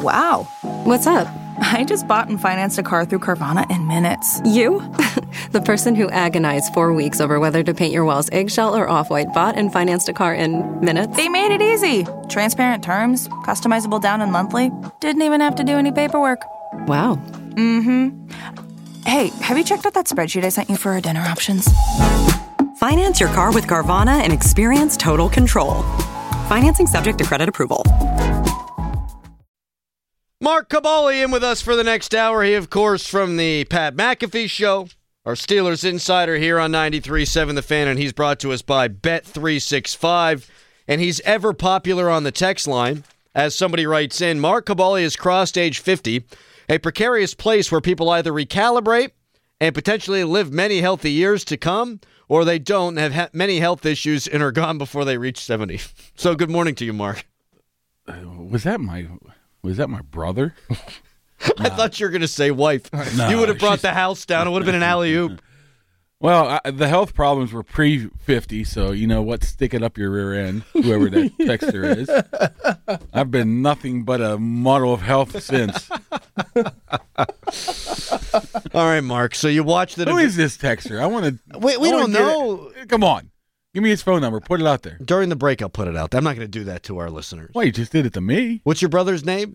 Wow. What's up? I just bought and financed a car through Carvana in minutes. You? The person who agonized 4 weeks over whether to paint your walls eggshell or off-white bought and financed a car in minutes? They made it easy. Transparent terms, customizable down and monthly. Didn't even have to do any paperwork. Wow. Mm-hmm. Hey, have you checked out that spreadsheet I sent you for our dinner options? Finance your car with Carvana and experience total control. Financing subject to credit approval. Mark Kaboly in with us for the next hour. He, of course, from the Pat McAfee Show, our Steelers insider here on 93.7 The Fan, and he's brought to us by Bet365. And he's ever popular on the text line. As somebody writes in, Mark Kaboly has crossed age 50, a precarious place where people either recalibrate and potentially live many healthy years to come, or they don't and have many health issues and are gone before they reach 70. So good morning to you, Mark. Was that my brother? I thought you were going to say wife. No, you would have brought the house down. It would have been an alley-oop. Well, the health problems were pre-50, so you know what? Stick it up your rear end, whoever that texter is. I've been nothing but a model of health since. All right, Mark. So you watched the... Who is this texter? I want to... We don't know. Come on. Give me his phone number. Put it out there. During the break, I'll put it out. I'm not going to do that to our listeners. Well, you just did it to me. What's your brother's name?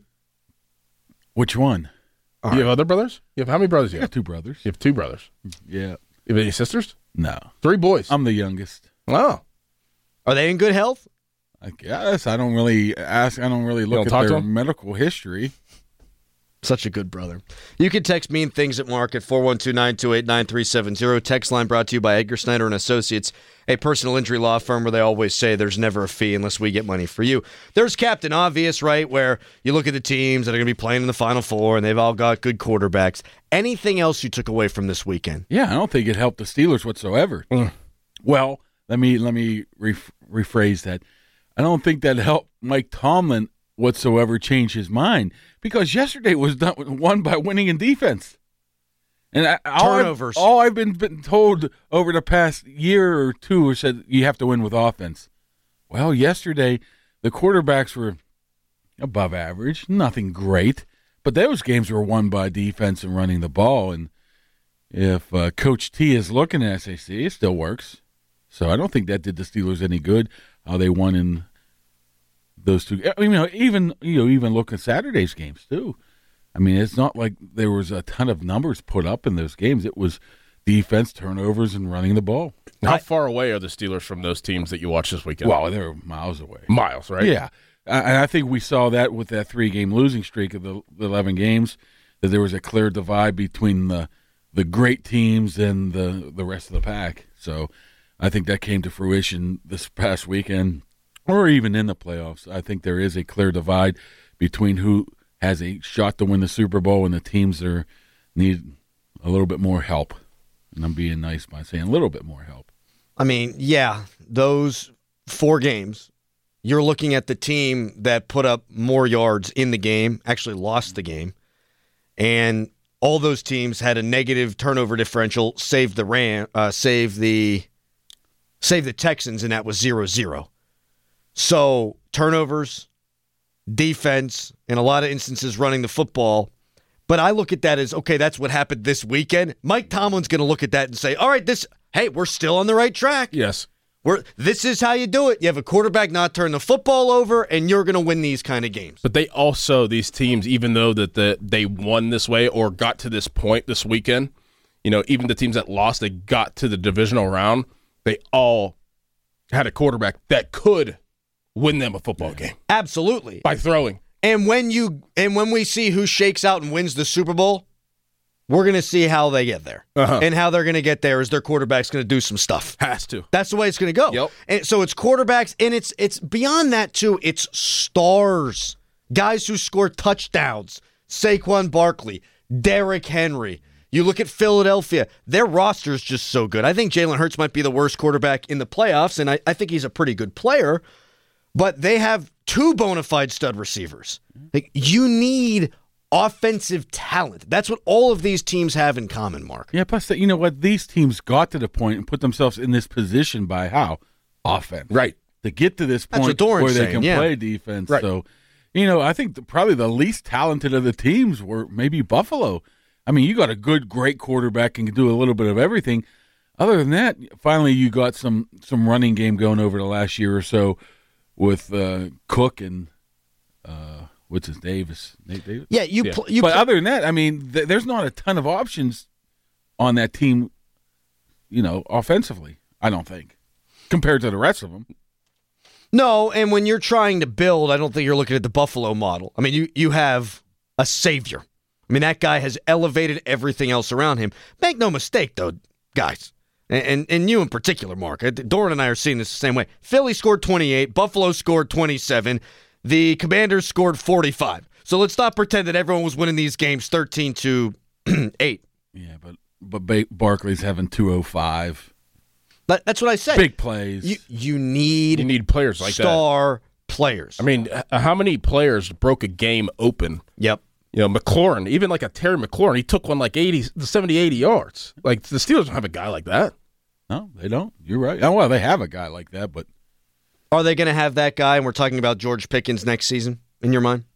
Which one? You have other brothers? You have how many brothers? I have two brothers. You have two brothers. Yeah. You have any sisters? No. 3 boys. I'm the youngest. Oh. Are they in good health? I guess. I don't really ask. I don't really look at their medical history. Such a good brother. You can text Mean Things at Mark at 412-928-9370. Text line brought to you by Edgar Snyder and Associates, a personal injury law firm where they always say there's never a fee unless we get money for you. There's Captain Obvious, right, where you look at the teams that are going to be playing in the Final Four and they've all got good quarterbacks. Anything else you took away from this weekend? Yeah, I don't think it helped the Steelers whatsoever. Well, let me rephrase that. I don't think that helped Mike Tomlin whatsoever change his mind, because yesterday was won by winning in defense. And turnovers. All I've been told over the past year or two is that you have to win with offense. Well, yesterday the quarterbacks were above average, nothing great, but those games were won by defense and running the ball. And if Coach T is looking at SAC, it still works. So I don't think that did the Steelers any good. How they won in those two. I mean, even look at Saturday's games too. I mean, it's not like there was a ton of numbers put up in those games. It was defense, turnovers, and running the ball. How far away are the Steelers from those teams that you watched this weekend? Well, they're miles away. Miles, right? Yeah. And I think we saw that with that 3-game losing streak of the 11 games, that there was a clear divide between the great teams and the rest of the pack. So I think that came to fruition this past weekend, or even in the playoffs. I think there is a clear divide between who has a shot to win the Super Bowl and the teams that need a little bit more help. And I'm being nice by saying a little bit more help. I mean, yeah, those 4 games, you're looking at the team that put up more yards in the game, actually lost the game. And all those teams had a negative turnover differential, save the Texans, and that was 0-0. So turnovers, defense, in a lot of instances running the football. But I look at that as, okay, that's what happened this weekend. Mike Tomlin's going to look at that and say, all right, we're still on the right track. Yes. This is how you do it. You have a quarterback not turn the football over, and you're going to win these kind of games. But they also, these teams, even though that they won this way or got to this point this weekend, even the teams that lost, they got to the divisional round, they all had a quarterback that could win them a football game. Absolutely. By throwing. And when we see who shakes out and wins the Super Bowl, we're going to see how they get there. And how they're going to get there is their quarterback's going to do some stuff. Has to. That's the way it's going to go. Yep. And so it's quarterbacks, and it's beyond that too. It's stars, guys who score touchdowns. Saquon Barkley, Derrick Henry. You look at Philadelphia, their roster is just so good. I think Jalen Hurts might be the worst quarterback in the playoffs, and I think he's a pretty good player. But they have 2 bona fide stud receivers. Like, you need offensive talent. That's what all of these teams have in common, Mark. Yeah, plus, you know what? These teams got to the point and put themselves in this position by how? Offense. Right. To get to this point where they can play defense. Right. So, I think probably the least talented of the teams were maybe Buffalo. I mean, you got a great quarterback and can do a little bit of everything. Other than that, finally you got some running game going over the last year or so with Cook and what's his Davis? Nate Davis? Yeah, But other than that, I mean, there's not a ton of options on that team, offensively, I don't think, compared to the rest of them. No, and when you're trying to build, I don't think you're looking at the Buffalo model. I mean, you have a savior. I mean, that guy has elevated everything else around him. Make no mistake, though, guys. And you in particular, Mark. Doran and I are seeing this the same way. Philly scored 28. Buffalo scored 27. The Commanders scored 45. So let's not pretend that everyone was winning these games 13-8. Yeah, but Barkley's having 205. That's what I say. Big plays. You need players like star players. I mean, how many players broke a game open? Yep. McLaurin, even like a Terry McLaurin, he took one like 70, 80 yards. Like, the Steelers don't have a guy like that. No, they don't. You're right. Oh, well, they have a guy like that, but... Are they going to have that guy, and we're talking about George Pickens next season, in your mind?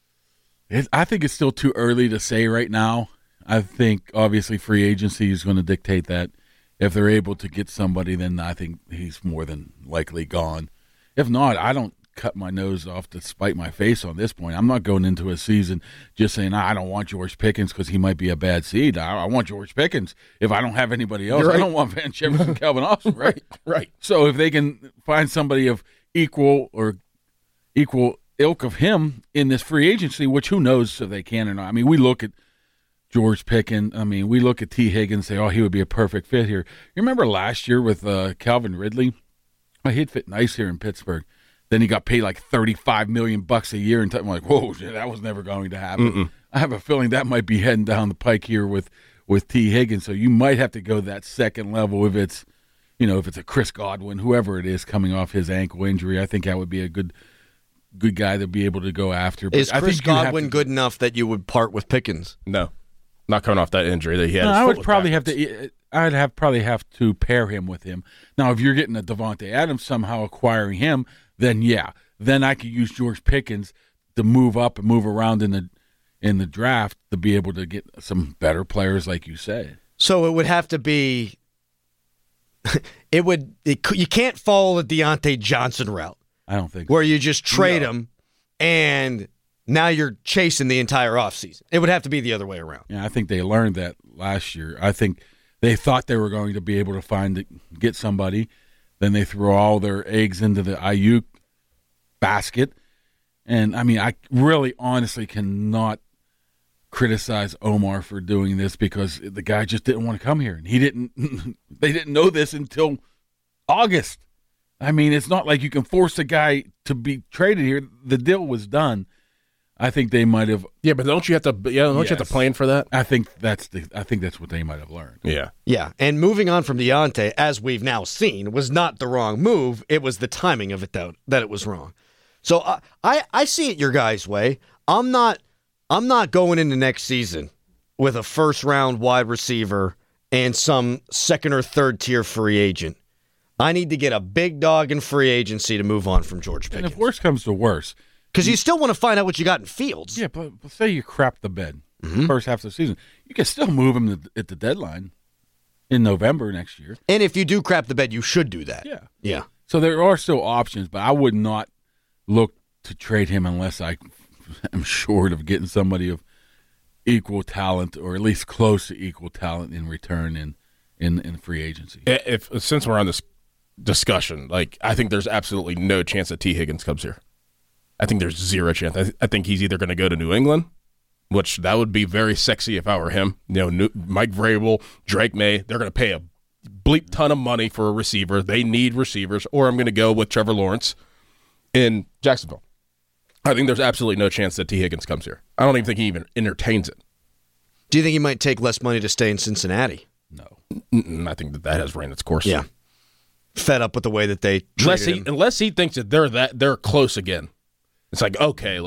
I think it's still too early to say right now. I think, obviously, free agency is going to dictate that. If they're able to get somebody, then I think he's more than likely gone. If not, I don't cut my nose off to spite my face on this point. I'm not going into a season just saying, I don't want George Pickens because he might be a bad seed. I want George Pickens. If I don't have anybody else, right. I don't want Van Jefferson and Calvin Austin, right? Right. So if they can find somebody of equal ilk of him in this free agency, which who knows if they can or not. I mean, we look at George Pickens. I mean, we look at T. Higgins and say, he would be a perfect fit here. You remember last year with Calvin Ridley? He'd fit nice here in Pittsburgh. Then he got paid like $35 million a year, and I'm like, whoa, that was never going to happen. Mm-mm. I have a feeling that might be heading down the pike here with T. Higgins. So you might have to go that second level if it's a Chris Godwin, whoever it is, coming off his ankle injury. I think that would be a good guy to be able to go after. But is Chris Godwin good enough that you would part with Pickens? No, not coming off that injury that he had. No, I would probably have to. I'd probably have to pair him with him. Now, if you're getting a Devontae Adams somehow acquiring him, then then I could use George Pickens to move up and move around in the draft to be able to get some better players, like you said. So it would have to be. You can't follow the Deontay Johnson route. I don't think where you just trade him and now you're chasing the entire offseason. It would have to be the other way around. Yeah, I think they learned that last year. I think they thought they were going to be able to get somebody. Then they threw all their eggs into the Ayuk basket. And, I mean, I really honestly cannot criticize Omar for doing this because the guy just didn't want to come here. And they didn't know this until August. I mean, it's not like you can force a guy to be traded here. The deal was done. I think they might have. Yeah, but don't you have to? Yeah, you have to plan for that? I think that's what they might have learned. Yeah. And moving on from Deontay, as we've now seen, was not the wrong move. It was the timing of it that it was wrong. So I see it your guys' way. I'm not going into next season with a first round wide receiver and some second or third tier free agent. I need to get a big dog in free agency to move on from George Pickens. And if worse comes to worse. Because you still want to find out what you got in Fields. Yeah, but say you crap the bed first half of the season. You can still move him at the deadline in November next year. And if you do crap the bed, you should do that. Yeah. So there are still options, but I would not look to trade him unless I am short of getting somebody of equal talent or at least close to equal talent in return in free agency. Since we're on this discussion, I think there's absolutely no chance that T. Higgins comes here. I think there's zero chance. I think he's either going to go to New England, which that would be very sexy if I were him. Mike Vrabel, Drake May, they're going to pay a bleep ton of money for a receiver. They need receivers. Or I'm going to go with Trevor Lawrence in Jacksonville. I think there's absolutely no chance that T. Higgins comes here. I don't even think he even entertains it. Do you think he might take less money to stay in Cincinnati? No. I think that has ran its course. Yeah. Fed up with the way that they treated him. Unless he thinks that they're close again. It's like, okay,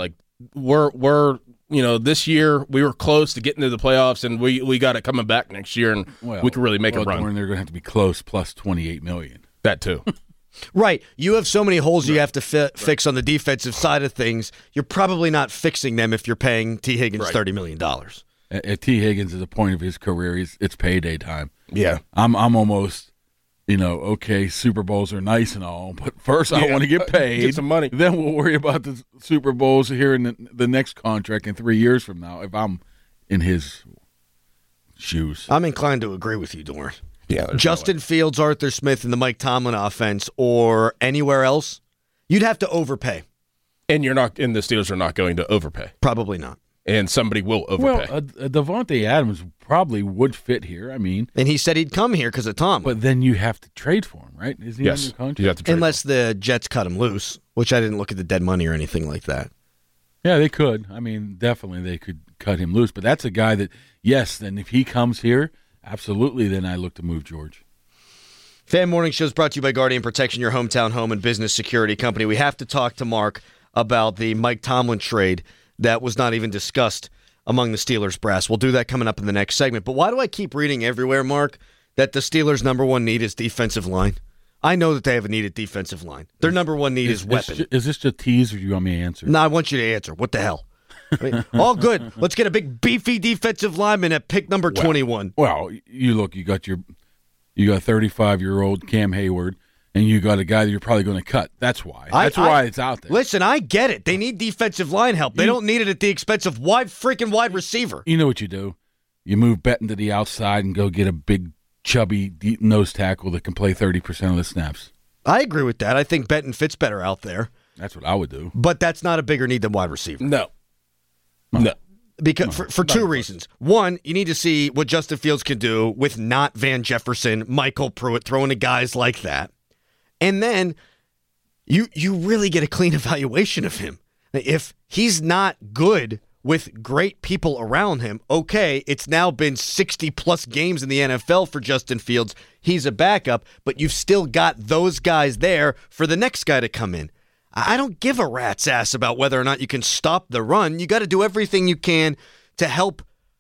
we're this year we were close to getting to the playoffs, and we got it coming back next year, and we can really make a run. They're going to have to be close plus $28 million. That too. Right. You have so many holes you have to fix on the defensive side of things. You're probably not fixing them if you're paying T. Higgins $30 million. At T. Higgins, at the point of his career, it's payday time. Yeah. I'm almost, okay, Super Bowls are nice and all, but first I want to get paid. Get some money. Then we'll worry about the Super Bowls here in the next contract in 3 years from now if I'm in his shoes. I'm inclined to agree with you, Dorn. Yeah. Justin Fields, Arthur Smith, and the Mike Tomlin offense, or anywhere else, you'd have to overpay. And the Steelers are not going to overpay. Probably not. And somebody will overpay. Well, Devontae Adams probably would fit here. I mean, and he said he'd come here because of Tom. But then you have to trade for him, right? Is he yes, under contract? you have to trade unless the Jets cut him loose, which I didn't look at the dead money or anything like that. Yeah, they could. I mean, definitely they could cut him loose. But that's a guy that, yes, then if he comes here, absolutely, then I look to move George. Fan Morning Show is brought to you by Guardian Protection, your hometown home and business security company. We have to talk to Mark about the Mike Tomlin trade that was not even discussed among the Steelers brass. We'll do that coming up in the next segment. But why do I keep reading everywhere, Mark, that the Steelers' number one need is defensive line? I know that they have a needed defensive line. Their number one need is weapon. Is this a tease or do you want me to answer? No, I want you to answer. What the hell? I mean, all good. Let's get a big, beefy defensive lineman at pick number 21. Well, you got 35-year-old Cam Hayward, and you got a guy that you're probably going to cut. That's why. That's why it's out there. Listen, I get it. They need defensive line help. They don't need it at the expense of wide receiver. You know what you do? You move Benton to the outside and go get a big, chubby nose tackle that can play 30% of the snaps. I agree with that. I think Benton fits better out there. That's what I would do. But that's not a bigger need than wide receiver. No. Because for two reasons. One, you need to see what Justin Fields can do with not Van Jefferson, Michael Pruitt, throwing to guys like that. And then you really get a clean evaluation of him. If he's not good with great people around him, okay, it's now been 60-plus games in the NFL for Justin Fields. He's a backup, but you've still got those guys there for the next guy to come in. I don't give a rat's ass about whether or not you can stop the run. You got to do everything you can to help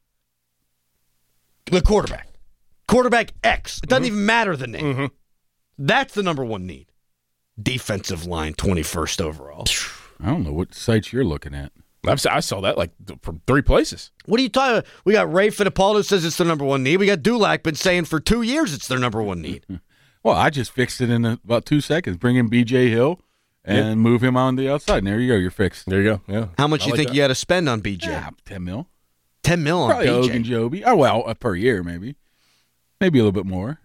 the quarterback. Quarterback X. It doesn't even matter the name. Mm-hmm. That's the number one need. Defensive line, 21st overall. I don't know what sites you're looking at. I saw that from 3 places. What are you talking about? We got Ray Fittipaldo says it's their number one need. We got Dulac been saying for 2 years it's their number one need. Well, I just fixed it in about 2 seconds. Bring in B.J. Hill and move him on the outside. And there you go. You're fixed. There you go. Yeah. How much you think you had to spend on B.J.? Yeah, $10 million. $10 million on Probably B.J. Ogunjobi. Oh, well, per year maybe. Maybe a little bit more.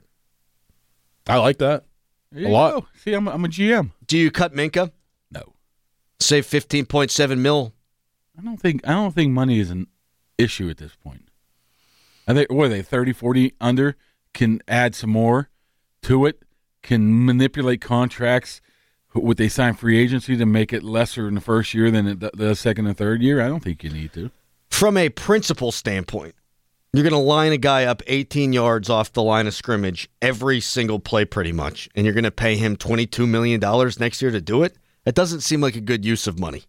I like that. There a lot. Go. See, I'm a GM. Do you cut Minka? No. Save $15.7 million. I don't think money is an issue at this point. I think what are they 30, 40 under? Can add some more to it. Can manipulate contracts. Would they sign free agency to make it lesser in the first year than the second and third year? I don't think you need to. From a principle standpoint, you're going to line a guy up 18 yards off the line of scrimmage every single play pretty much, and you're going to pay him $22 million next year to do it? That doesn't seem like a good use of money.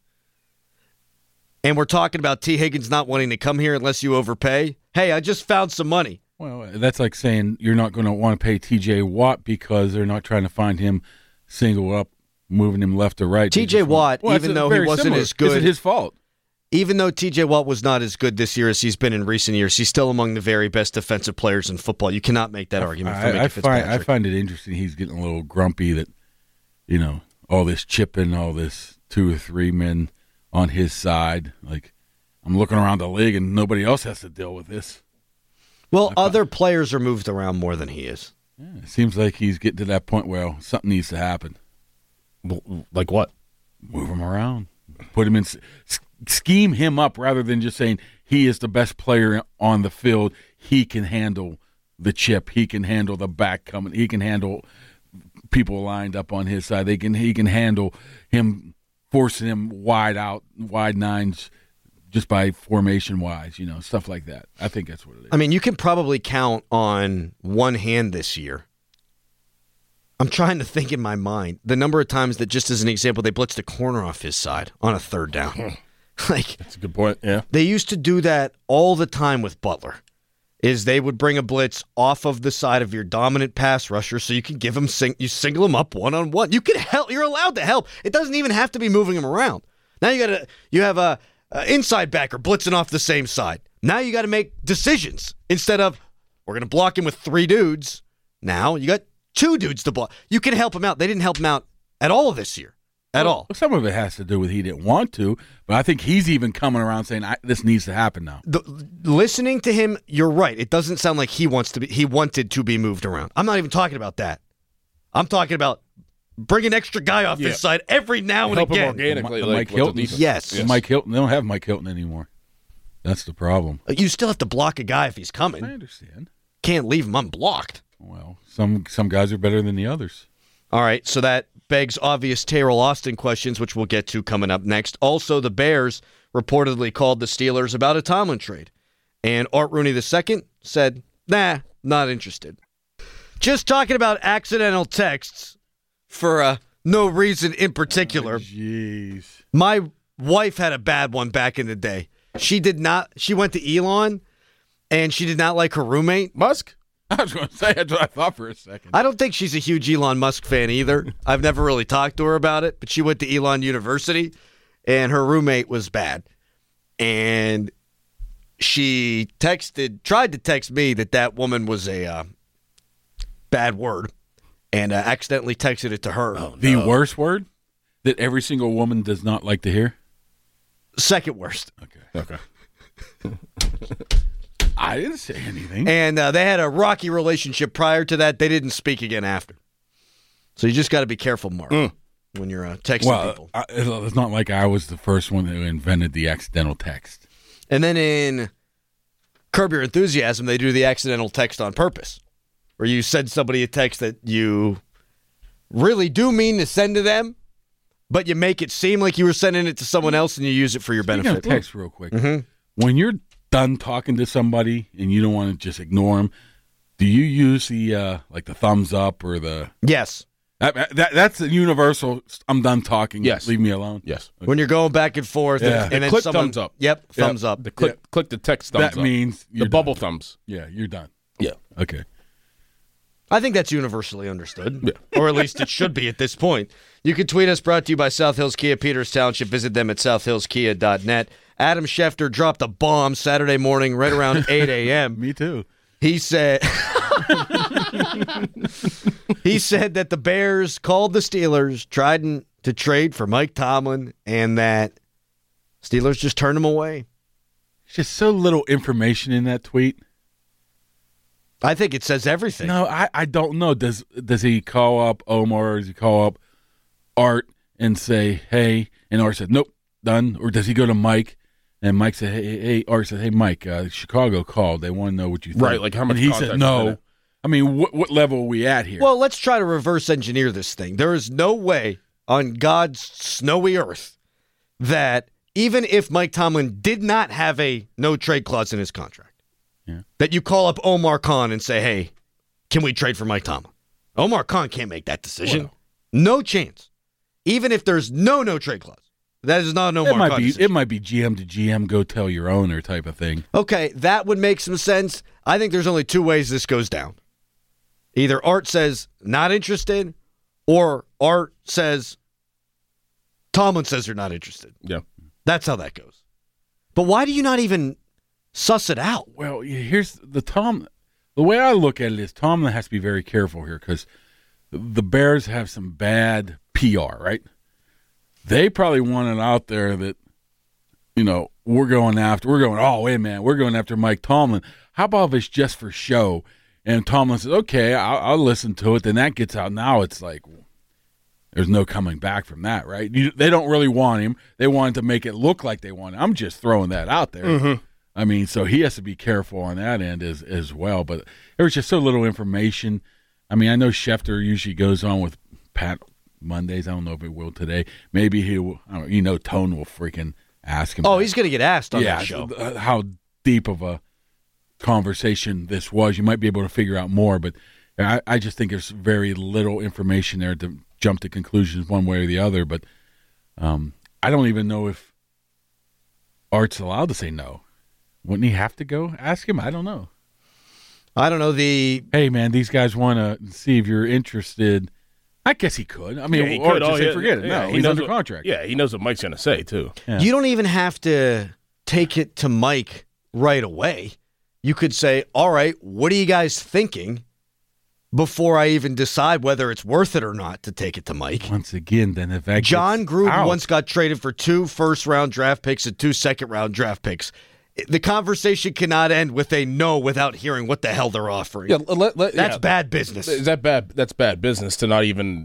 And we're talking about T. Higgins not wanting to come here unless you overpay. Hey, I just found some money. Well, that's like saying you're not going to want to pay T.J. Watt because they're not trying to find him single up, moving him left or right. T.J. Watt, even though he wasn't as good. Is it his fault? Even though T.J. Watt was not as good this year as he's been in recent years, he's still among the very best defensive players in football. You cannot make that argument for Minka Fitzpatrick. I find it interesting he's getting a little grumpy that, all this chipping, all this 2 or 3 men on his side. Like, I'm looking around the league and nobody else has to deal with this. Well, other players are moved around more than he is. Yeah, it seems like he's getting to that point where something needs to happen. Like what? Move him around. Put him in, scheme him up rather than just saying he is the best player on the field. He can handle the chip. He can handle the back coming. He can handle people lined up on his side. He can handle him forcing him wide out, wide nines, just by formation-wise, stuff like that. I think that's what it is. I mean, you can probably count on one hand this year. I'm trying to think in my mind the number of times that, just as an example, they blitzed a corner off his side on a third down. That's a good point, yeah. They used to do that all the time with Butler. is they would bring a blitz off of the side of your dominant pass rusher so you can give them you single them up one-on-one. You can help. You're allowed to help. It doesn't even have to be moving them around. Now you have a inside backer blitzing off the same side. Now you got to make decisions instead of we're going to block him with 3 dudes. Now you got 2 dudes to block. You can help him out. They didn't help him out at all this year. At all. Some of it has to do with he didn't want to, but I think he's even coming around saying this needs to happen now. Listening to him, you're right. It doesn't sound like he wanted to be moved around. I'm not even talking about that. I'm talking about bring an extra guy off this side every now and Help again. him organically, Mike Hilton. Yes. Mike Hilton. They don't have Mike Hilton anymore. That's the problem. You still have to block a guy if he's coming. I understand. Can't leave him unblocked. Well, some guys are better than the others. All right, so that begs obvious Terrell Austin questions, which we'll get to coming up next. Also, the Bears reportedly called the Steelers about a Tomlin trade. And Art Rooney II said, nah, not interested. Just talking about accidental texts for no reason in particular. Jeez. My wife had a bad one back in the day. She went to Elon, and she did not like her roommate. Musk? I was going to say, that's what I thought for a second. I don't think she's a huge Elon Musk fan either. I've never really talked to her about it, but she went to Elon University, and her roommate was bad. And she tried to text me that woman was a bad word, and accidentally texted it to her. Oh, no. The worst word that every single woman does not like to hear? Second worst. Okay. I didn't say anything. And they had a rocky relationship prior to that. They didn't speak again after. So you just got to be careful, Mark, when you're texting people. It's not like I was the first one who invented the accidental text. And then in Curb Your Enthusiasm, they do the accidental text on purpose, where you send somebody a text that you really do mean to send to them, but you make it seem like you were sending it to someone else and you use it for your benefit. Speaking of text real quick. Mm-hmm. When you're done talking to somebody and you don't want to just ignore them, do you use the the thumbs up or the... Yes. That's a universal, I'm done talking. Yes. Leave me alone. Yes. When you're going back and forth. Yeah. And then click someone, thumbs up. Yep, thumbs up. Click the text thumbs up. That means the bubble thumbs. Yeah, you're done. Yeah. Okay. I think that's universally understood, or at least it should be at this point. You can tweet us, brought to you by South Hills Kia, Peters Township. Visit them at southhillskia.net. Adam Schefter dropped a bomb Saturday morning right around 8 a.m. Me too. He said that the Bears called the Steelers, tried to trade for Mike Tomlin, and that Steelers just turned him away. There's just so little information in that tweet. I think it says everything. No, I don't know. Does he call up Omar or does he call up Art and say, hey, and Art said, nope, done? Or does he go to Mike and Mike said, hey, Art said, hey, Mike, Chicago called. They want to know what you think. Right, like how much and he context said, is no. in it? I mean, what level are we at here? Well, let's try to reverse engineer this thing. There is no way on God's snowy earth that even if Mike Tomlin did not have a no-trade clause in his contract, that you call up Omar Khan and say, hey, can we trade for Mike Tomlin? Omar Khan can't make that decision. Well, no chance. Even if there's no trade clause. That is not an Omar Khan decision. It might be GM to GM, go tell your owner type of thing. Okay, that would make some sense. I think there's only 2 ways this goes down. Either Art says, not interested, or Art says, Tomlin says they're not interested. Yeah. That's how that goes. But why do you not even suss it out? Well, here's the way I look at it is Tomlin has to be very careful here because the Bears have some bad PR, right? They probably want it out there that, we're going after Mike Tomlin. How about if it's just for show? And Tomlin says, okay, I'll listen to it. Then that gets out. Now it's like, there's no coming back from that, right? They don't really want him. They wanted to make it look like they want him. I'm just throwing that out there. Mm-hmm. I mean, so he has to be careful on that end as well. But there was just so little information. I mean, I know Schefter usually goes on with Pat Mondays. I don't know if he will today. Maybe he will. Tone will freaking ask him. Oh, he's going to get asked on that show. How deep of a conversation this was. You might be able to figure out more, but I just think there's very little information there to jump to conclusions one way or the other. But I don't even know if Art's allowed to say no. Wouldn't he have to go ask him? I don't know. I don't know. Hey, man, these guys want to see if you're interested. I guess he could. I mean, he or could. just say, Yeah, forget it. yeah, No, he he's knows under what- contract. Yeah, he knows what Mike's going to say, too. Yeah. You don't even have to take it to Mike right away. You could say, all right, what are you guys thinking before I even decide whether it's worth it or not to take it to Mike? Once again, then if that John gets Gruden out, once got traded for 2 first-round draft picks and 2 second-round draft picks. The conversation cannot end with a no without hearing what the hell they're offering. Yeah, That's bad business. Is that bad? That's bad business to not even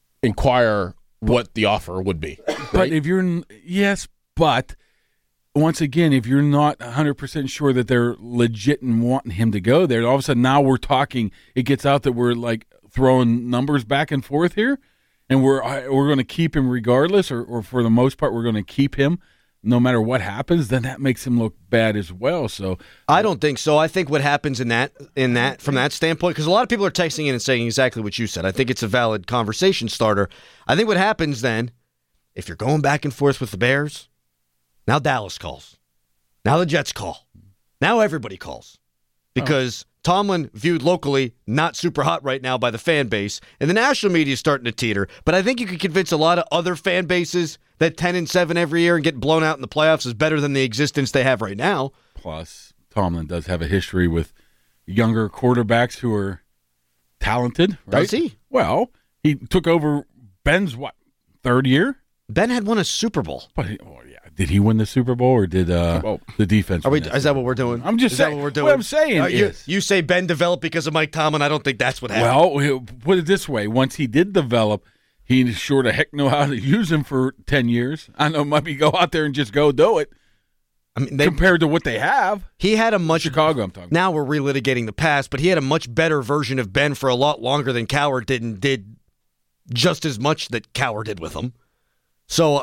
inquire what the offer would be. But if you're yes, but once again, if you're not 100% sure that they're legit and wanting him to go there, all of a sudden now we're talking. It gets out that we're like throwing numbers back and forth here, and we're going to keep him regardless, or for the most part, we're going to keep him no matter what happens. Then that makes him look bad as well. So I don't think so. I think what happens in that from that standpoint, because a lot of people are texting in and saying exactly what you said. I think it's a valid conversation starter. I think what happens then, if you're going back and forth with the Bears, now Dallas calls. Now the Jets call. Now everybody calls. Because Tomlin, viewed locally, not super hot right now by the fan base, and the national media is starting to teeter. But I think you could convince a lot of other fan bases that 10-7 every year and get blown out in the playoffs is better than the existence they have right now. plus Tomlin does have a history with younger quarterbacks who are talented. Right? Does he? Well, he took over Ben's third year. Ben had won a Super Bowl. But did he win the Super Bowl or did the defense? Are we? win that Is that Super what we're doing? I'm just is saying. That what we're doing? What I'm saying is, you say Ben developed because of Mike Tomlin. I don't think that's what happened. well, put it this way: once he did develop, he sure to heck know how to use him for 10 years. I know, maybe go out there and just go do it. I mean, Compared to what they have, he had a much Chicago. I'm talking. Now we're relitigating the past, but he had a much better version of Ben for a lot longer than Cowher did, and did just as much that Cowher did with him. So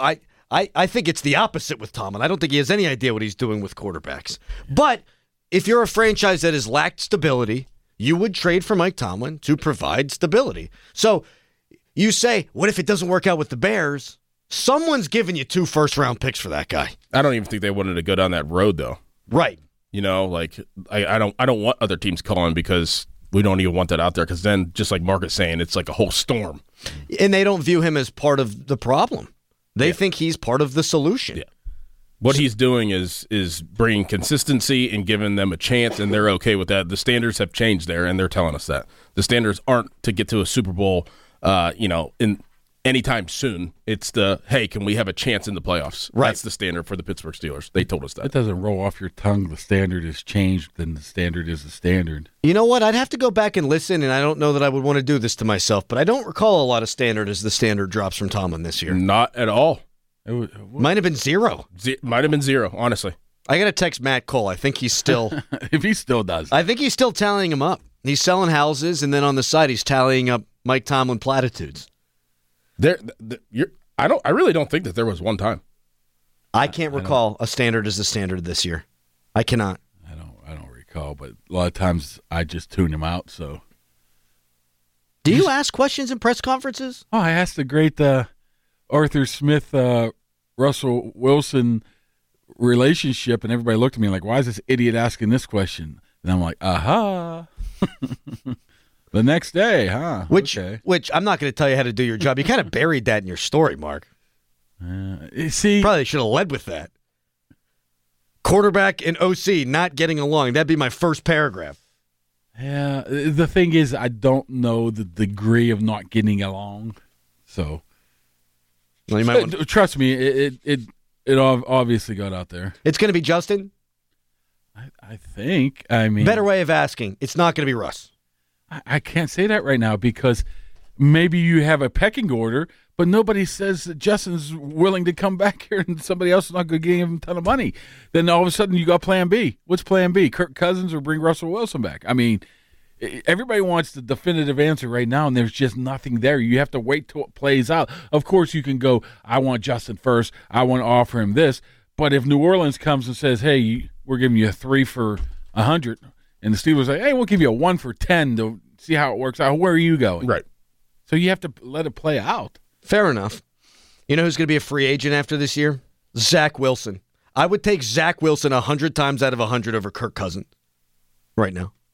I think it's the opposite with Tomlin. I don't think he has any idea what he's doing with quarterbacks. But if you're a franchise that has lacked stability, you would trade for Mike Tomlin to provide stability. So you say, what if it doesn't work out with the Bears? Someone's giving you 2 first-round picks for that guy. I don't even think they wanted to go down that road, though. Right. You know, like I don't want other teams calling because we don't even want that out there. Because then, just like Mark is saying, it's like a whole storm. And they don't view him as part of the problem. They think he's part of the solution. Yeah. What he's doing is bringing consistency and giving them a chance, and they're okay with that. The standards have changed there, and they're telling us that the standards aren't to get to a Super Bowl, in anytime soon. It's hey, can we have a chance in the playoffs? Right. That's the standard for the Pittsburgh Steelers. They told us It that. doesn't roll off your tongue. The standard has changed, then the standard is the standard. You know what? I'd have to go back and listen, and I don't know that I would want to do this to myself, but I don't recall a lot of standard as the standard drops from Tomlin this year. Not at all. Might have been 0. Might have been 0, honestly. I got to text Matt Cole. I think he's still If he still does. I think he's still tallying them up. He's selling houses, and then on the side he's tallying up Mike Tomlin platitudes. I really don't think that there was one time. I can't recall a standard as the standard this year. I cannot. I don't recall, but a lot of times I just tune him out. So, Do you ask questions in press conferences? I asked the great Arthur Smith, Russell Wilson relationship, and everybody looked at me like, "Why is this idiot asking this question?" And I'm like, "Aha!" The next day, huh? Which Okay. I'm not going to tell you how to do your job. You kind of buried that in your story, Mark. See, Probably should have led with that. Quarterback and OC not getting along. That'd be my first paragraph. yeah. The thing is, I don't know the degree of not getting along. So, Well, you might want trust me, it obviously got out there. It's going to be Justin. I think. I mean, Better way of asking. It's not going to be Russ. I can't say that right now because maybe you have a pecking order, but nobody says that Justin's willing to come back here and somebody else is not going to give him a ton of money. Then all of a sudden you got plan B. What's plan B? Kirk Cousins or bring Russell Wilson back? I mean, everybody wants the definitive answer right now, and there's just nothing there. You have to wait till it plays out. Of course, you can go, I want Justin first. I want to offer him this. But if New Orleans comes and says, hey, we're giving you a 3 for $100, and the Steelers say, hey, we'll give you a 1 for 10 to see how it works out. Where are you going? Right. So you have to let it play out. Fair enough. You know who's going to be a free agent after this year? Zach Wilson. I would take Zach Wilson 100 times out of 100 over Kirk Cousins right now.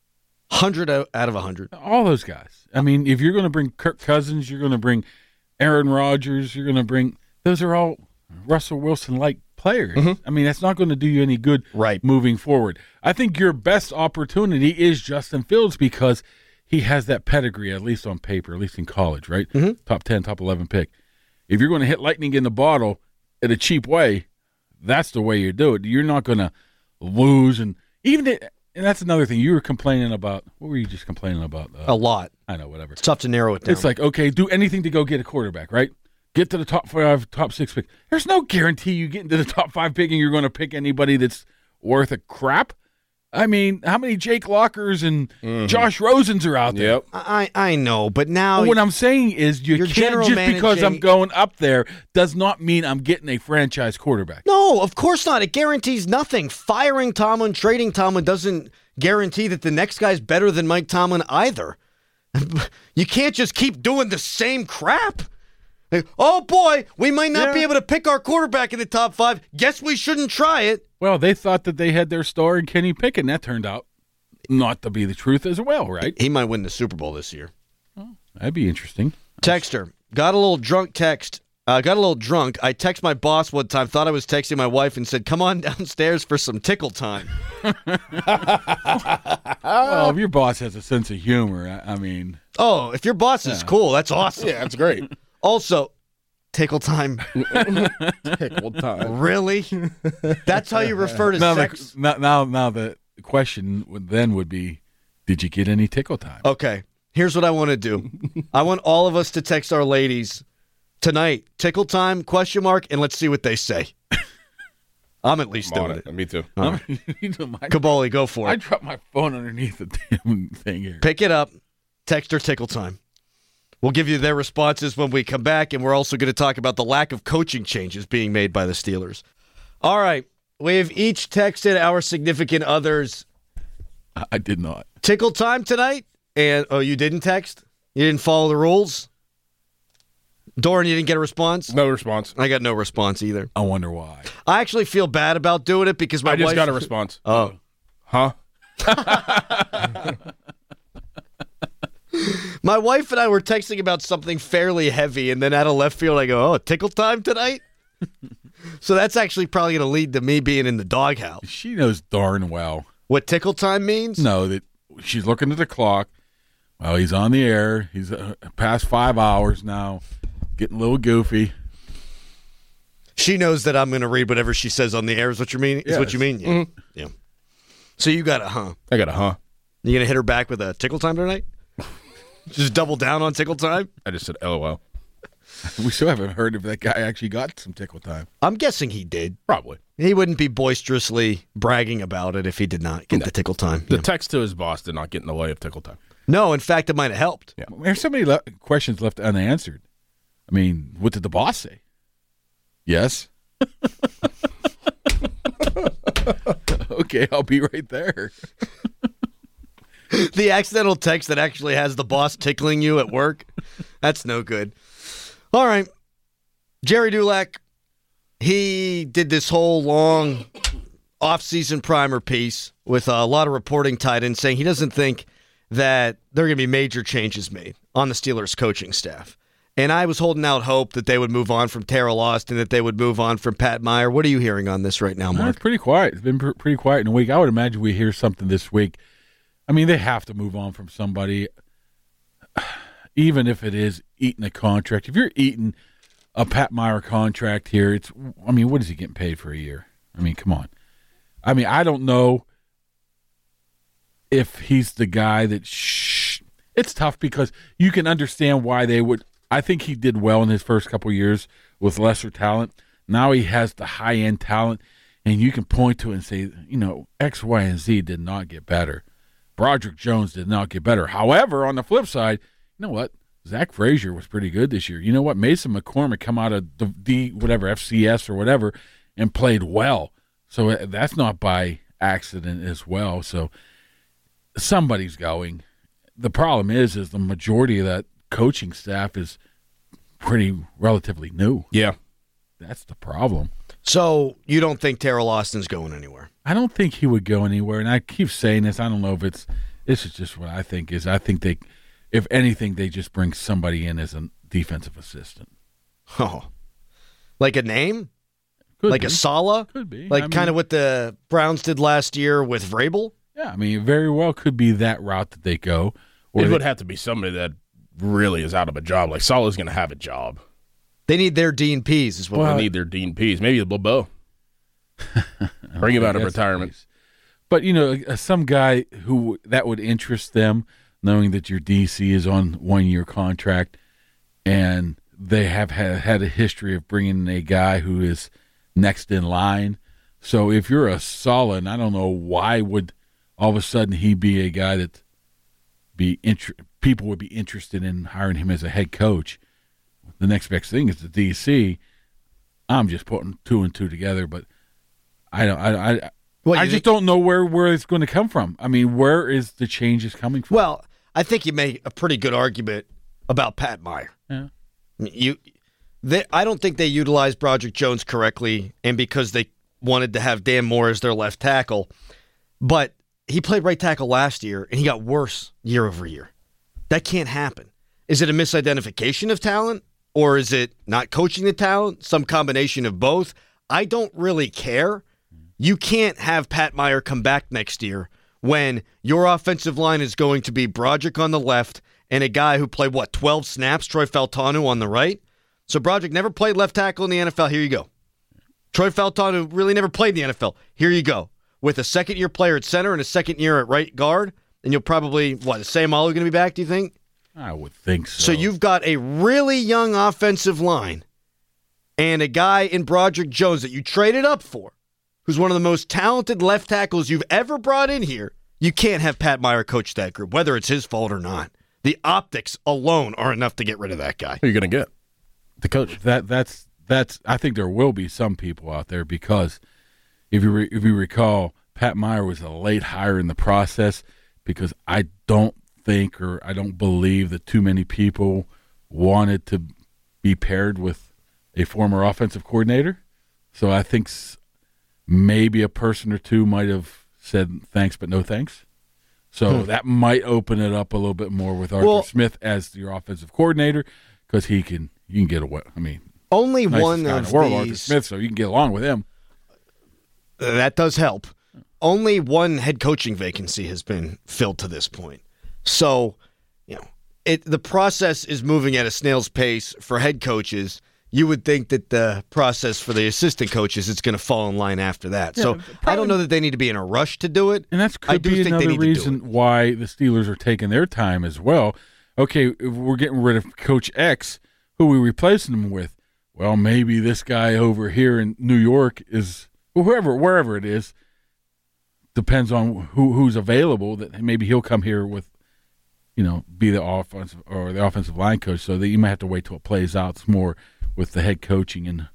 100 out of 100. All those guys. I mean, if you're going to bring Kirk Cousins, you're going to bring Aaron Rodgers, you're going to bring – those are all Russell Wilson-like players. Mm-hmm. I mean, that's not going to do you any good moving forward. I think your best opportunity is Justin Fields because he has that pedigree, at least on paper, at least in college, right? Mm-hmm. Top 10, top 11 pick. If you're going to hit lightning in the bottle in a cheap way, that's the way you do it. You're not going to lose. And that's another thing. You were complaining about – what were you just complaining about? A lot. I know, whatever. It's tough to narrow it down. It's like, okay, do anything to go get a quarterback, right? Get to the top 5, top 6 pick. There's no guarantee you get into the top 5 pick and you're going to pick anybody that's worth a crap. I mean, how many Jake Lockers and Josh Rosens are out there? Yep. I know, but now What I'm saying is you can't just because I'm going up there does not mean I'm getting a franchise quarterback. No, of course not. It guarantees nothing. Firing Tomlin, trading Tomlin doesn't guarantee that the next guy's better than Mike Tomlin either. You can't just keep doing the same crap. Like, oh, boy, we might not be able to pick our quarterback in the top 5. Guess we shouldn't try it. Well, they thought that they had their star in Kenny Pickett, and that turned out not to be the truth as well, right? He might win the Super Bowl this year. Oh, that'd be interesting. Texter, got a little drunk text. Got a little drunk. I text my boss one time, thought I was texting my wife, and said, come on downstairs for some tickle time. Well, if your boss has a sense of humor, I mean... Oh, if your boss is cool, that's awesome. Yeah, that's great. Also, tickle time. Tickle time. Really? That's how you refer to sex? Now the question would be, did you get any tickle time? Okay, here's what I want to do. I want all of us to text our ladies tonight, tickle time, ? And let's see what they say. I'm at least doing it. Me too. Kaboli, go for it. I dropped my phone underneath the damn thing here. Pick it up. Text or tickle time. We'll give you their responses when we come back, and we're also going to talk about the lack of coaching changes being made by the Steelers. All right. We've each texted our significant others. I did not. Tickle time tonight? And you didn't text? You didn't follow the rules? Doran, you didn't get a response? No response. I got no response either. I wonder why. I actually feel bad about doing it because my I just wife... got a response. Oh. Huh? My wife and I were texting about something fairly heavy, and then out of left field, I go, oh, tickle time tonight? So that's actually probably going to lead to me being in the doghouse. She knows darn well. What tickle time means? No, that she's looking at the clock. Well, he's on the air. He's past 5 hours now, getting a little goofy. She knows that I'm going to read whatever she says on the air is what you mean? Is what you mean? Yeah. Mm-hmm. Yeah. So you got a huh. I got a huh. You going to hit her back with a tickle time tonight? Just double down on tickle time? I just said LOL. We still haven't heard if that guy actually got some tickle time. I'm guessing he did. Probably. He wouldn't be boisterously bragging about it if he did not get the tickle time. The text to his boss did not get in the way of tickle time. No, in fact, it might have helped. Yeah. There's so many questions left unanswered. I mean, what did the boss say? Yes. Okay, I'll be right there. The accidental text that actually has the boss tickling you at work, that's no good. All right. Jerry Dulac, he did this whole long off-season primer piece with a lot of reporting tied in saying he doesn't think that there are going to be major changes made on the Steelers coaching staff. And I was holding out hope that they would move on from Terrell Austin, that they would move on from Pat Meyer. What are you hearing on this right now, Mark? It's pretty quiet. It's been pretty quiet in a week. I would imagine we hear something this week. I mean, they have to move on from somebody, even if it is eating a contract. If you're eating a Pat Meyer contract here, what is he getting paid for a year? I mean, come on. I mean, I don't know if he's the guy that it's tough because you can understand why they would. I think he did well in his first couple of years with lesser talent. Now he has the high-end talent, and you can point to it and say, X, Y, and Z did not get better. Broderick Jones did not get better. However, on the flip side, you know what? Zach Frazier was pretty good this year. You know what? Mason McCormick come out of the FCS or whatever and played well. So that's not by accident as well. So somebody's going. The problem is the majority of that coaching staff is relatively new. Yeah. That's the problem. So you don't think Terrell Austin's going anywhere? I don't think he would go anywhere, and I keep saying this. I don't know if This is just what I think is. I think they, if anything, they just bring somebody in as a defensive assistant. Oh, like a name? Could like be. a Sala? Could be. Like kind of what the Browns did last year with Vrabel? Yeah, I mean, very well could be that route that they go. Or It would have to be somebody that really is out of a job. Like Salah's going to have a job. They need their Dean Pease is what They need their Dean Pease. Maybe LeBeau. Bring him out of retirement. But, some guy who that would interest them, knowing that your DC is on 1-year contract, and they have had a history of bringing in a guy who is next in line. So if you're a solid, I don't know why would all of a sudden he be a guy that people would be interested in hiring him as a head coach. The next best thing is the DC. I'm just putting 2 and 2 together, but I just don't know where it's going to come from. I mean, where is the changes coming from? Well, I think you make a pretty good argument about Pat Meyer. Yeah. I don't think they utilized Broderick Jones correctly, and because they wanted to have Dan Moore as their left tackle, but he played right tackle last year, and he got worse year over year. That can't happen. Is it a misidentification of talent, or is it not coaching the talent? Some combination of both. I don't really care. You can't have Pat Meyer come back next year when your offensive line is going to be Broderick on the left and a guy who played, 12 snaps, Troy Faltanu on the right? So Broderick never played left tackle in the NFL. Here you go. Troy Faltanu really never played in the NFL. Here you go. With a second-year player at center and a second year at right guard, and you'll probably, Sayamalu going to be back, do you think? I would think so. So you've got a really young offensive line and a guy in Broderick Jones that you traded up for, who's one of the most talented left tackles you've ever brought in here. You can't have Pat Meyer coach that group, whether it's his fault or not. The optics alone are enough to get rid of that guy. Who are you going to get? The coach. That's. I think there will be some people out there because if you recall, Pat Meyer was a late hire in the process because I don't believe that too many people wanted to be paired with a former offensive coordinator. So I think maybe a person or two might have said thanks but no thanks. So that might open it up a little bit more with Arthur Smith as your offensive coordinator because you can get away. I mean, only one guy of in the world, these. Arthur Smith, so you can get along with him. That does help. Only one head coaching vacancy has been filled to this point. So, the process is moving at a snail's pace for head coaches. You would think that the process for the assistant coaches is going to fall in line after that. Yeah, so I don't know that they need to be in a rush to do it. And that could be another reason why the Steelers are taking their time as well. Okay, if we're getting rid of Coach X, who are we replacing him with? Well, maybe this guy over here in New York is wherever it is. Depends on who's available. That maybe he'll come here with, be the offensive line coach. So that you might have to wait till it plays out more with the head coaching, and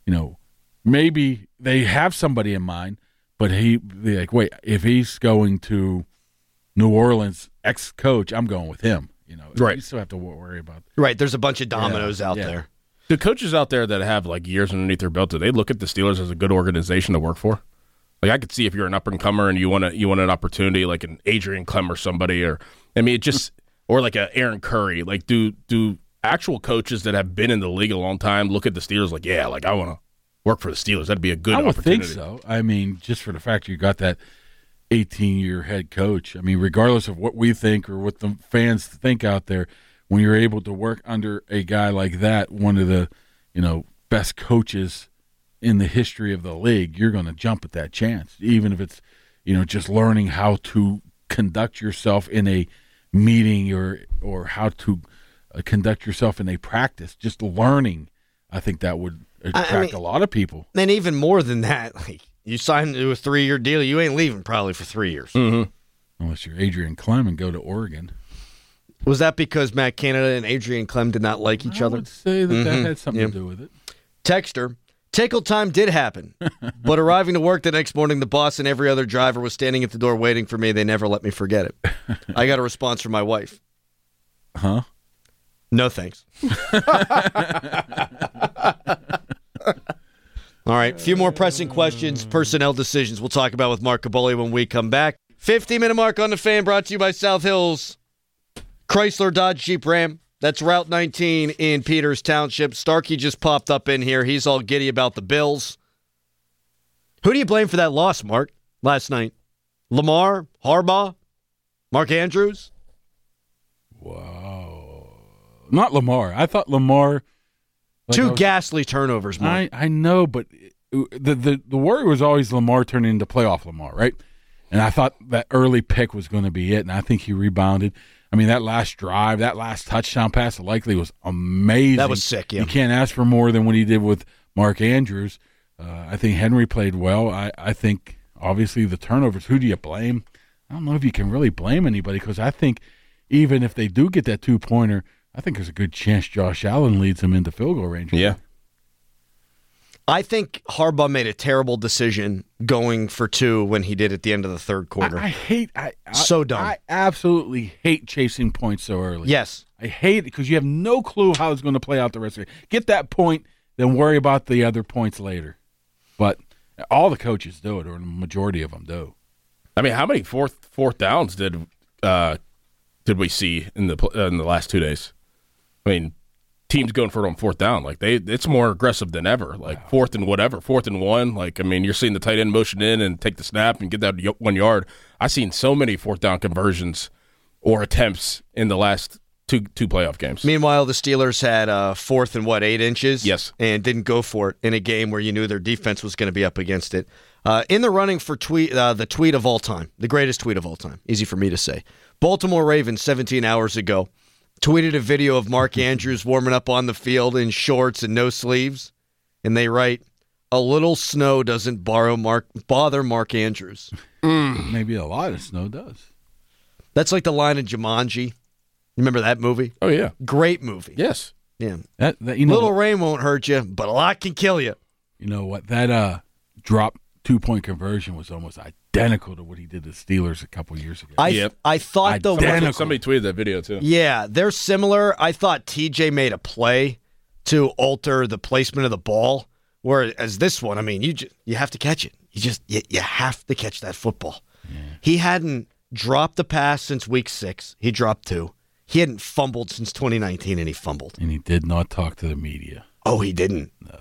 maybe they have somebody in mind, but they're like, wait, if he's going to New Orleans, ex-coach, I'm going with him. Right. You still have to worry about that. Right. There's a bunch of dominoes out there. The coaches out there that have years underneath their belt, do they look at the Steelers as a good organization to work for? Like I could see if you're an up and comer and you want an opportunity like an Adrian Clem or somebody, or like a Aaron Curry. Like do actual coaches that have been in the league a long time look at the Steelers I want to work for the Steelers? That'd be a good opportunity. I would think so. I mean, just for the fact you got that 18-year head coach. I mean, regardless of what we think or what the fans think out there, when you're able to work under a guy like that, one of the best coaches in the history of the league, you're going to jump at that chance, even if it's just learning how to conduct yourself in a meeting or how to conduct yourself in a practice. Just learning, I think that would attract a lot of people. And even more than that, you signed to a 3-year deal, you ain't leaving probably for 3 years. Mm-hmm. Unless you're Adrian Clem and go to Oregon. Was that because Matt Canada and Adrian Clem did not like each other? I would say that had something to do with it. Texter, tickle time did happen, but arriving to work the next morning, the boss and every other driver was standing at the door waiting for me. They never let me forget it. I got a response from my wife. Huh? No thanks. All right, a few more pressing questions, personnel decisions we'll talk about with Mark Kaboly when we come back. 50-minute mark on the Fan, brought to you by South Hills Chrysler Dodge Jeep Ram. That's Route 19 in Peters Township. Starkey just popped up in here. He's all giddy about the Bills. Who do you blame for that loss, Mark, last night? Lamar, Harbaugh, Mark Andrews? Wow. Not Lamar. I thought Lamar... Two ghastly turnovers, Mark. I know, but the worry was always Lamar turning into playoff Lamar, right? And I thought that early pick was going to be it, and I think he rebounded. I mean, that last drive, that last touchdown pass likely was amazing. That was sick, yeah. You can't ask for more than what he did with Mark Andrews. I think Henry played well. I think, obviously, the turnovers, who do you blame? I don't know if you can really blame anybody, because I think even if they do get that two-pointer, I think there's a good chance Josh Allen leads them into field goal range. Yeah. I think Harbaugh made a terrible decision going for two when he did at the end of the third quarter. So dumb. I absolutely hate chasing points so early. Yes. I hate it because you have no clue how it's going to play out the rest of it. Get that point, then worry about the other points later. But all the coaches do it, or the majority of them do. I mean, how many fourth downs did we see in the last 2 days? I mean, teams going for it on fourth down. Like it's more aggressive than ever. Like fourth and 1. Like, I mean, you're seeing the tight end motion in and take the snap and get that 1 yard. I've seen so many fourth down conversions or attempts in the last two playoff games. Meanwhile, the Steelers had 4th and 8 inches? Yes. And didn't go for it in a game where you knew their defense was going to be up against it. In the running for the tweet of all time, the greatest tweet of all time, easy for me to say. Baltimore Ravens 17 hours ago tweeted a video of Mark Andrews warming up on the field in shorts and no sleeves, and they write, "A little snow doesn't bother Mark Andrews." Maybe a lot of snow does. That's like the line in Jumanji. You remember that movie? Oh, yeah. Great movie. Yes. Yeah. Little rain won't hurt you, but a lot can kill you. You know what? That drop 2-point conversion was almost identical to what he did to the Steelers a couple years ago. I thought somebody tweeted that video too. Yeah, they're similar. I thought TJ made a play to alter the placement of the ball, whereas this one, I mean, you have to catch it. You have to catch that football. Yeah. He hadn't dropped a pass since week 6. He dropped 2. He hadn't fumbled since 2019, and he fumbled. And he did not talk to the media. Oh, he didn't? No.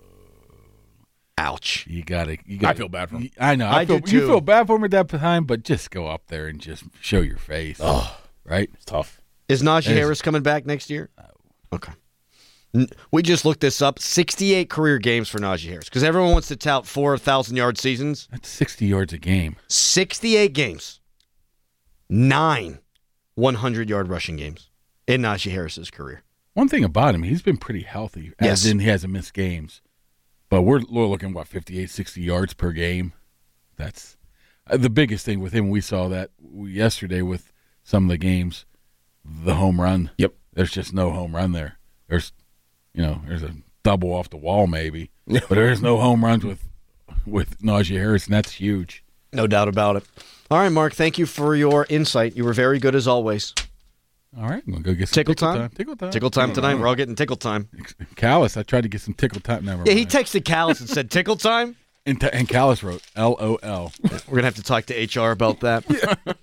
Ouch. You gotta. I feel bad for him. I know. I do too. You feel bad for him at that time, but just go up there and just show your face. Oh, right? It's tough. Is Najee Harris coming back next year? No. Okay. We just looked this up. 68 career games for Najee Harris, because everyone wants to tout 4,000-yard seasons. That's 60 yards a game. 68 games. 9 100-yard rushing games in Najee Harris's career. One thing about him, he's been pretty healthy, as in he hasn't missed games. But we're looking, 58, 60 yards per game. That's the biggest thing with him. We saw that yesterday with some of the games, the home run. Yep. There's just no home run there. There's a double off the wall maybe, but there's no home runs with Najee Harris, and that's huge. No doubt about it. All right, Mark, thank you for your insight. You were very good as always. All right, I'm going to go get some tickle time. Tickle time tonight. We're all getting tickle time. Callis, I tried to get some tickle time. Never he texted Callis and said, tickle time? And Callis wrote, LOL. We're going to have to talk to HR about that.